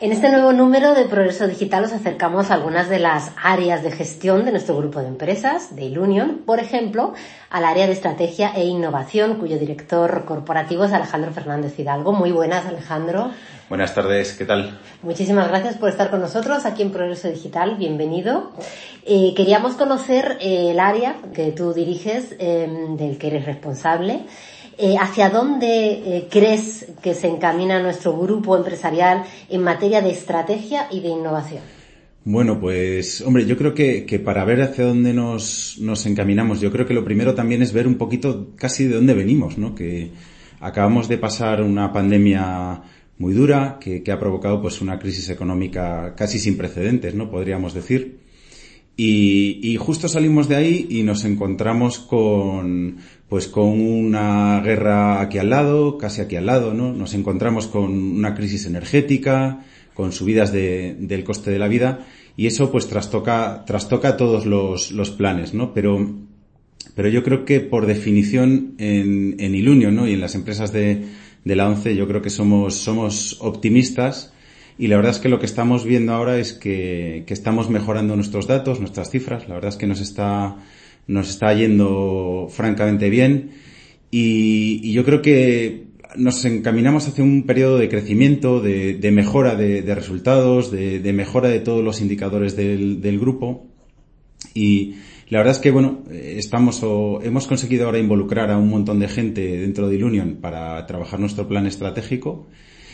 En este nuevo número de Progreso Digital os acercamos a algunas de las áreas de gestión de nuestro grupo de empresas, de Ilunion, por ejemplo, al área de estrategia e innovación, cuyo director corporativo es Alejandro Fernández Hidalgo. Muy buenas, Alejandro. Buenas tardes, ¿qué tal? Muchísimas gracias por estar con nosotros aquí en Progreso Digital, bienvenido. Queríamos conocer el área que tú diriges, del que eres responsable. ¿Hacia dónde crees que se encamina nuestro grupo empresarial en materia de estrategia y de innovación? Bueno, pues, hombre, yo creo que para ver hacia dónde nos encaminamos, yo creo que lo primero también es ver un poquito casi de dónde venimos, ¿no? Que acabamos de pasar una pandemia muy dura que ha provocado pues una crisis económica casi sin precedentes, ¿no? Podríamos decir. Y justo salimos de ahí y nos encontramos con una guerra aquí al lado, casi aquí al lado, ¿no? Nos encontramos con una crisis energética, con subidas del coste de la vida, y eso pues trastoca todos los planes, ¿no? Pero yo creo que por definición en Ilunion, ¿no? Y en las empresas de la ONCE yo creo que somos optimistas. Y la verdad es que lo que estamos viendo ahora es que estamos mejorando nuestros datos, nuestras cifras. La verdad es que nos está yendo francamente bien. Y yo creo que nos encaminamos hacia un periodo de crecimiento, de mejora de resultados, de mejora de todos los indicadores del grupo. Y la verdad es que, hemos conseguido ahora involucrar a un montón de gente dentro de Ilunion para trabajar nuestro plan estratégico.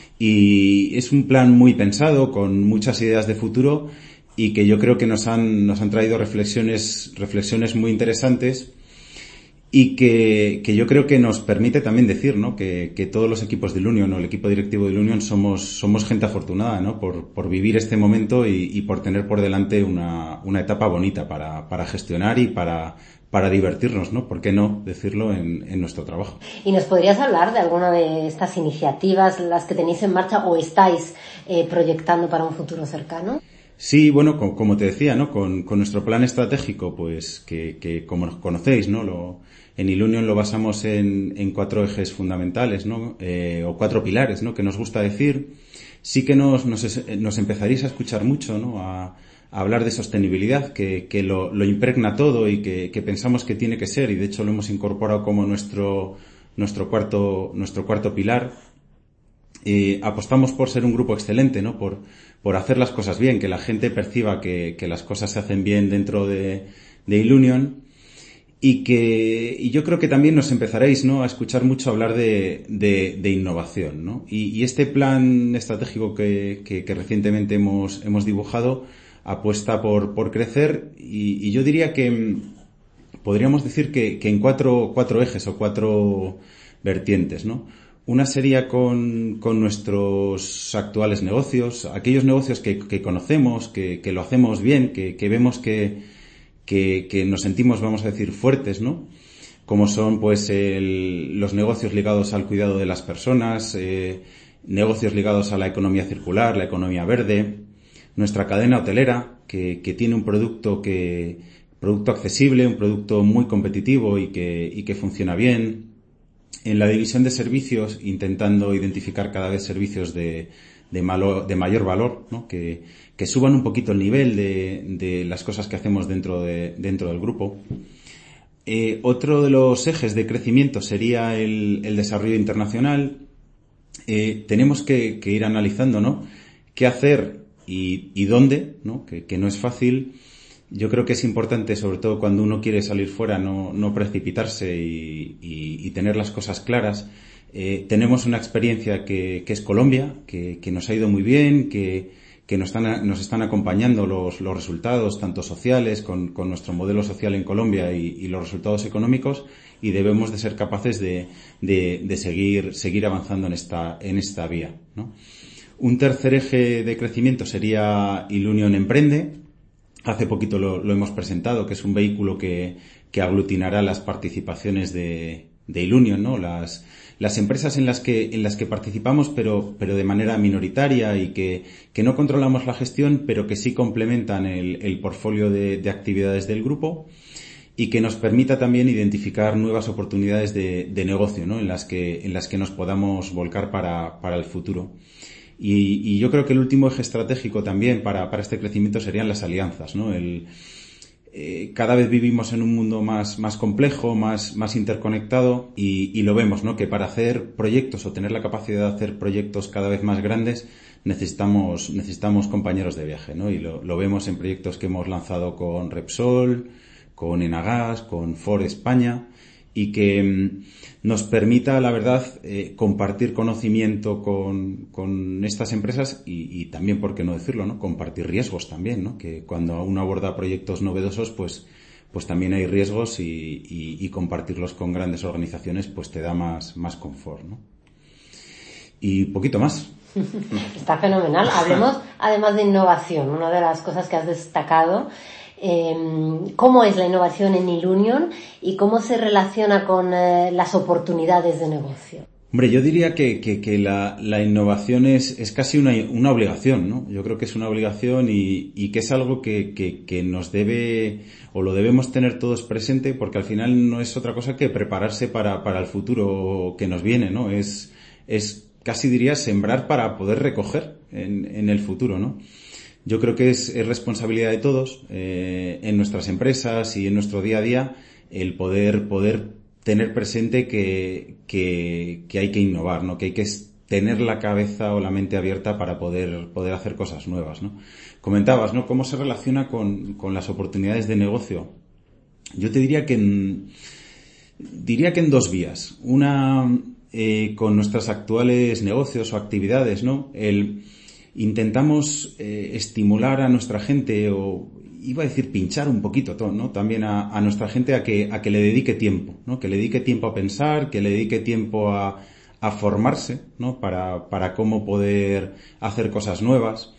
Y es un plan muy pensado, con muchas ideas de futuro, y que yo creo que nos han traído reflexiones muy interesantes, y que yo creo que nos permite también decir, ¿no? Que todos los equipos de Ilunion, o el equipo directivo de Ilunion, somos gente afortunada, ¿no? Por vivir este momento y por tener por delante una etapa bonita para gestionar y para divertirnos, ¿no? ¿Por qué no decirlo en nuestro trabajo? ¿Y nos podrías hablar de alguna de estas iniciativas, las que tenéis en marcha o estáis proyectando para un futuro cercano? Sí, bueno, como te decía, ¿no? Con nuestro plan estratégico, pues, que como conocéis, ¿no? En Ilunion lo basamos en 4 ejes fundamentales, ¿no? O 4 pilares, ¿no? Que nos gusta decir. Sí que nos empezaréis a escuchar mucho, ¿no? A hablar de sostenibilidad, que lo impregna todo y que pensamos que tiene que ser, y de hecho lo hemos incorporado como nuestro cuarto pilar. Apostamos por ser un grupo excelente, ¿no? Por hacer las cosas bien, que la gente perciba que las cosas se hacen bien dentro de Ilunion, y yo creo que también nos empezaréis, ¿no? A escuchar mucho hablar de innovación, ¿no? Y este plan estratégico que recientemente hemos dibujado apuesta por crecer, y yo diría que podríamos decir que en cuatro ejes o 4 vertientes, ¿no? Una sería con nuestros actuales negocios, aquellos negocios que conocemos, que lo hacemos bien, que vemos que nos sentimos, vamos a decir, fuertes, ¿no? Como son, pues, los negocios ligados al cuidado de las personas, negocios ligados a la economía circular, la economía verde, nuestra cadena hotelera, que tiene un producto accesible, un producto muy competitivo y que funciona bien. En la división de servicios, intentando identificar cada vez servicios de mayor valor, ¿no? Que suban un poquito el nivel de las cosas que hacemos dentro del grupo. Otro de los ejes de crecimiento sería el desarrollo internacional. Tenemos que ir analizando, ¿no? Qué hacer y dónde, ¿no? Que no es fácil. Yo creo que es importante, sobre todo cuando uno quiere salir fuera, no precipitarse y tener las cosas claras. Tenemos una experiencia que es Colombia, que nos ha ido muy bien, que nos están acompañando los resultados, tanto sociales, con nuestro modelo social en Colombia y los resultados económicos, y debemos de ser capaces de seguir avanzando en esta vía, ¿no? Un tercer eje de crecimiento sería Ilunion Emprende. Hace poquito lo hemos presentado, que es un vehículo que aglutinará las participaciones de Ilunion, ¿no? Las empresas en las que participamos, pero de manera minoritaria, y que no controlamos la gestión, pero que sí complementan el portfolio de actividades del grupo, y que nos permita también identificar nuevas oportunidades de negocio, ¿no? En las que nos podamos volcar para el futuro. Y yo creo que el último eje estratégico también para este crecimiento serían las alianzas, ¿no? Cada vez vivimos en un mundo más complejo, más interconectado y lo vemos, ¿no? Que para hacer proyectos o tener la capacidad de hacer proyectos cada vez más grandes necesitamos compañeros de viaje, ¿no? Y lo vemos en proyectos que hemos lanzado con Repsol, con Enagas, con Ford España y que nos permita, la verdad, compartir conocimiento con estas empresas y también, por qué no decirlo, ¿no? Compartir riesgos también, ¿no? Que cuando uno aborda proyectos novedosos, pues también hay riesgos y compartirlos con grandes organizaciones, pues te da más confort, ¿no? Y poquito más. Está fenomenal. Hablemos además de innovación, una de las cosas que has destacado. ¿Cómo es la innovación en Ilunion y cómo se relaciona con las oportunidades de negocio? Hombre, yo diría que la innovación es casi una obligación, ¿no? Yo creo que es una obligación y que es algo que nos debe o lo debemos tener todos presente, porque al final no es otra cosa que prepararse para el futuro que nos viene, ¿no? Es casi diría sembrar para poder recoger en el futuro, ¿no? Yo creo que es responsabilidad de todos, en nuestras empresas y en nuestro día a día, el poder tener presente que hay que innovar, ¿no? Que hay que tener la cabeza o la mente abierta para poder hacer cosas nuevas, ¿no? Comentabas, ¿no? ¿Cómo se relaciona con las oportunidades de negocio? Yo te diría que en dos vías. Una, con nuestros actuales negocios o actividades, ¿no? Intentamos estimular a nuestra gente, o iba a decir pinchar un poquito, ¿no? También a nuestra gente a que le dedique tiempo, ¿no? Que le dedique tiempo a pensar, que le dedique tiempo a formarse, ¿no? Para cómo poder hacer cosas nuevas.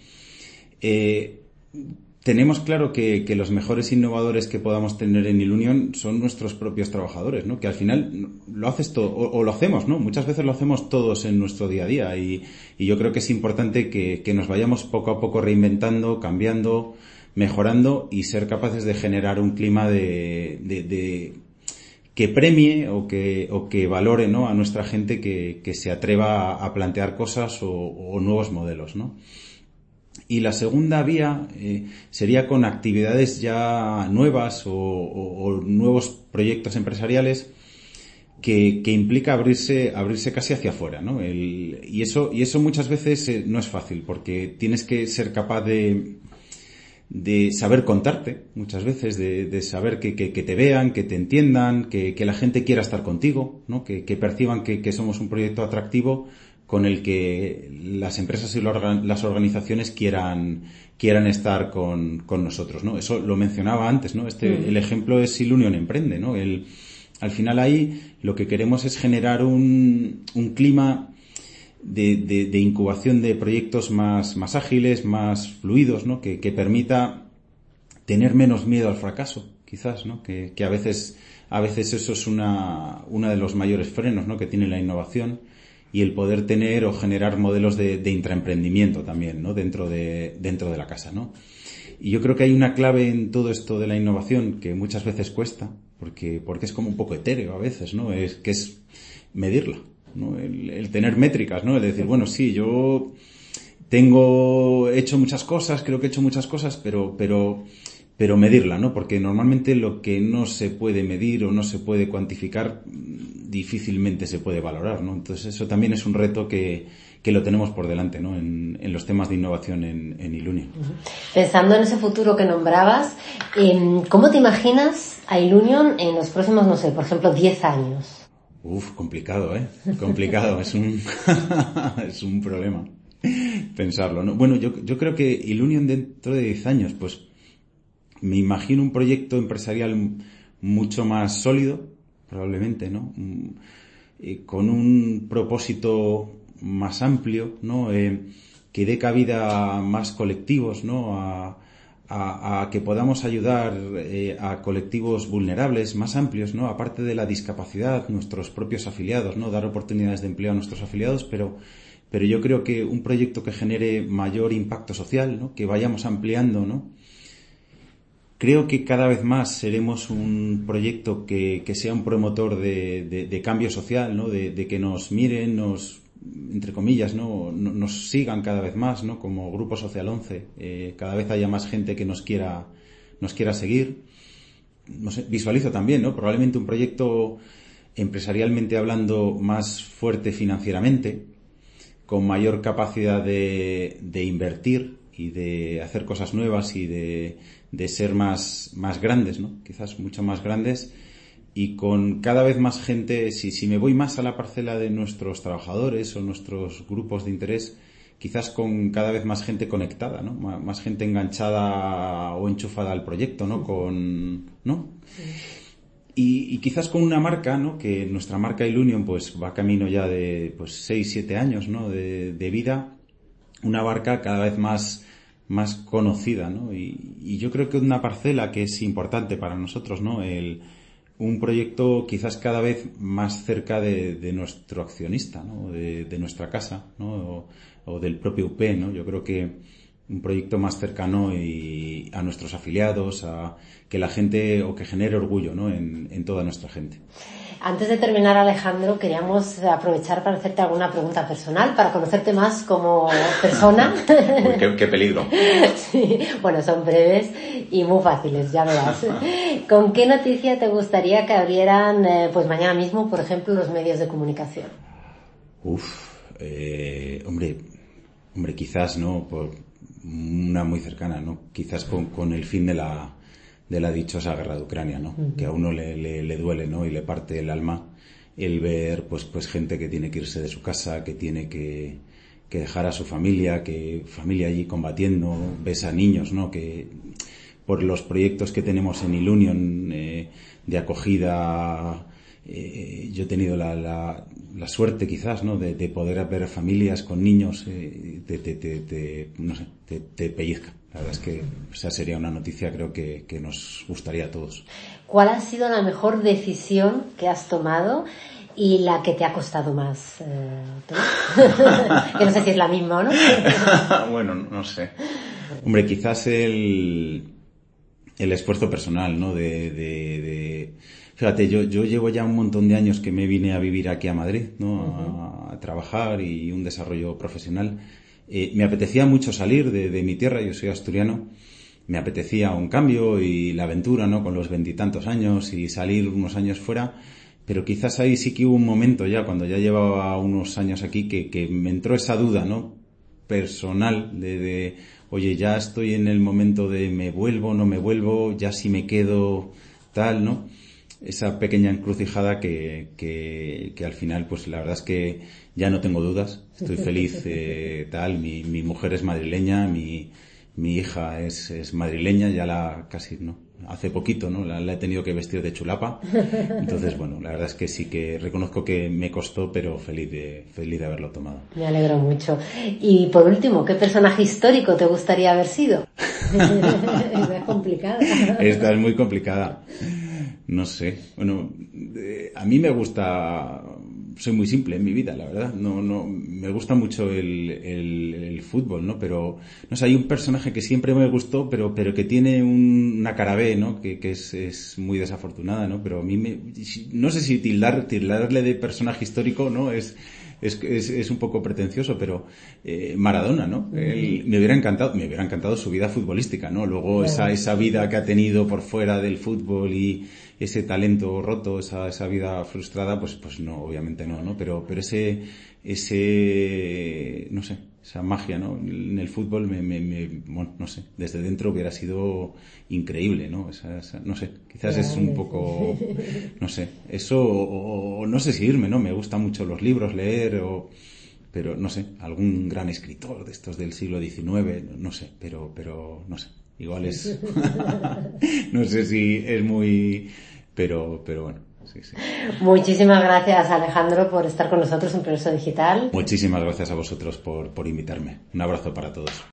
Tenemos claro que los mejores innovadores que podamos tener en Ilunion son nuestros propios trabajadores, ¿no? Que al final lo haces todo, o lo hacemos, ¿no? Muchas veces lo hacemos todos en nuestro día a día y yo creo que es importante que nos vayamos poco a poco reinventando, cambiando, mejorando y ser capaces de generar un clima de que premie o que valore, ¿no? A nuestra gente que se atreva a plantear cosas o nuevos modelos, ¿no? Y la segunda vía sería con actividades ya nuevas o nuevos proyectos empresariales que implica abrirse casi hacia afuera, ¿no? Y eso muchas veces no es fácil porque tienes que ser capaz de saber contarte muchas veces, de saber que te vean, que te entiendan, que la gente quiera estar contigo, ¿no? Que perciban que somos un proyecto atractivo con el que las empresas y las organizaciones quieran estar con nosotros, ¿no? Eso lo mencionaba antes, ¿no? El ejemplo es Ilunion Emprende, ¿no? Al final ahí lo que queremos es generar un clima de incubación de proyectos más ágiles, más fluidos, ¿no? Que permita tener menos miedo al fracaso, quizás, ¿no? Que a veces eso es una de los mayores frenos, ¿no? Que tiene la innovación. Y el poder tener o generar modelos de intraemprendimiento también, ¿no? Dentro de la casa, ¿no? Y yo creo que hay una clave en todo esto de la innovación que muchas veces cuesta, porque es como un poco etéreo a veces, ¿no? Es medirla, ¿no? El tener métricas, ¿no? El decir, bueno, sí, yo he hecho muchas cosas, creo que he hecho muchas cosas, pero medirla, ¿no? Porque normalmente lo que no se puede medir o no se puede cuantificar difícilmente se puede valorar, ¿no? Entonces eso también es un reto que lo tenemos por delante, ¿no? En los temas de innovación en Ilunion. Pensando en ese futuro que nombrabas, ¿cómo te imaginas a Ilunion en los próximos, no sé, por ejemplo, 10 años? Complicado, ¿eh? Complicado, es un problema pensarlo, ¿no? Bueno, yo creo que Ilunion dentro de 10 años, pues me imagino un proyecto empresarial mucho más sólido, probablemente, ¿no? Con un propósito más amplio, ¿no? Que dé cabida a más colectivos, ¿no? A que podamos ayudar a colectivos vulnerables más amplios, ¿no? Aparte de la discapacidad, nuestros propios afiliados, ¿no? Dar oportunidades de empleo a nuestros afiliados, pero yo creo que un proyecto que genere mayor impacto social, ¿no? Que vayamos ampliando, ¿no? Creo que cada vez más seremos un proyecto que sea un promotor de cambio social, ¿no? De que nos miren, nos entre comillas, ¿no? Nos sigan cada vez más, ¿no? Como Grupo Social 11, cada vez haya más gente que nos quiera seguir. No sé, visualizo también, ¿no? Probablemente un proyecto empresarialmente hablando más fuerte financieramente, con mayor capacidad de invertir y de hacer cosas nuevas y de ser más grandes, ¿no? Quizás mucho más grandes, y con cada vez más gente. Si me voy más a la parcela de nuestros trabajadores o nuestros grupos de interés, quizás con cada vez más gente conectada, ¿no? Más gente enganchada o enchufada al proyecto, ¿no? ¿no? Y quizás con una marca, ¿no? Que nuestra marca Ilunion pues va camino ya de 6-7 años, ¿no? de vida, una marca cada vez más conocida, ¿no? Y yo creo que una parcela que es importante para nosotros, ¿no? Un proyecto quizás cada vez más cerca de nuestro accionista, ¿no? De nuestra casa, ¿no? O del propio UP, ¿no? Yo creo que un proyecto más cercano y a nuestros afiliados, a que la gente, o que genere orgullo, ¿no? en toda nuestra gente. Antes de terminar, Alejandro, queríamos aprovechar para hacerte alguna pregunta personal, para conocerte más como persona. Uy, qué peligro. Sí, bueno, son breves y muy fáciles, ya verás. ¿Con qué noticia te gustaría que abrieran, pues mañana mismo, por ejemplo, los medios de comunicación? Hombre, quizás, ¿no? Por una muy cercana, ¿no? Quizás con el fin de la dichosa guerra de Ucrania, ¿no? Uh-huh. Que a uno le duele, ¿no? Y le parte el alma el ver, pues gente que tiene que irse de su casa, que tiene que dejar a su familia, que familia allí combatiendo, ves a niños, ¿no? Que por los proyectos que tenemos en Ilunion, de acogida, yo he tenido la suerte quizás, ¿no? De poder ver familias con niños, no sé, te pellizca. La verdad es que esa sería una noticia, creo que nos gustaría a todos. ¿Cuál ha sido la mejor decisión que has tomado y la que te ha costado más? Que no sé si es la misma o no. Bueno, no sé. Hombre, quizás el esfuerzo personal, ¿no? Fíjate, yo llevo ya un montón de años que me vine a vivir aquí a Madrid, ¿no? Uh-huh. A trabajar y un desarrollo profesional. Me apetecía mucho salir de mi tierra, yo soy asturiano. Me apetecía un cambio y la aventura, ¿no? Con los 20 y tantos años y salir unos años fuera. Pero quizás ahí sí que hubo un momento ya, cuando ya llevaba unos años aquí, que me entró esa duda, ¿no? Personal oye, ya estoy en el momento de me vuelvo, no me vuelvo, ya si me quedo, tal, ¿no? Esa pequeña encrucijada que al final, pues la verdad es que ya no tengo dudas, estoy feliz, tal, mi mujer es madrileña, mi hija es madrileña, ya casi, ¿no? Hace poquito, ¿no? La he tenido que vestir de chulapa. Entonces, bueno, la verdad es que sí que reconozco que me costó, pero feliz de haberlo tomado. Me alegro mucho. Y por último, ¿qué personaje histórico te gustaría haber sido? Es complicada. Esta es muy complicada. No sé. Bueno, a mí me gusta, soy muy simple en mi vida, la verdad. No, me gusta mucho el fútbol, ¿no? Pero, no sé, hay un personaje que siempre me gustó, pero que tiene una cara B, ¿no? Que es muy desafortunada, ¿no? Pero a mí no sé si tildarle de personaje histórico, ¿no? Es un poco pretencioso, pero Maradona, ¿no? Me hubiera encantado su vida futbolística, ¿no? Luego esa vida que ha tenido por fuera del fútbol y ese talento roto, esa vida frustrada, pues no, obviamente no, pero ese no sé, esa magia, ¿no? En el fútbol bueno, no sé, desde dentro hubiera sido increíble, ¿no? No sé, quizás es un poco, no sé, eso, o no sé si irme, ¿no? Me gustan mucho los libros, leer, pero no sé, algún gran escritor de estos del siglo XIX, no sé, pero no sé, igual es, no sé si es muy, pero bueno. Sí. Muchísimas gracias, Alejandro, por estar con nosotros en Progreso Digital. Muchísimas gracias a vosotros por invitarme. Un abrazo para todos.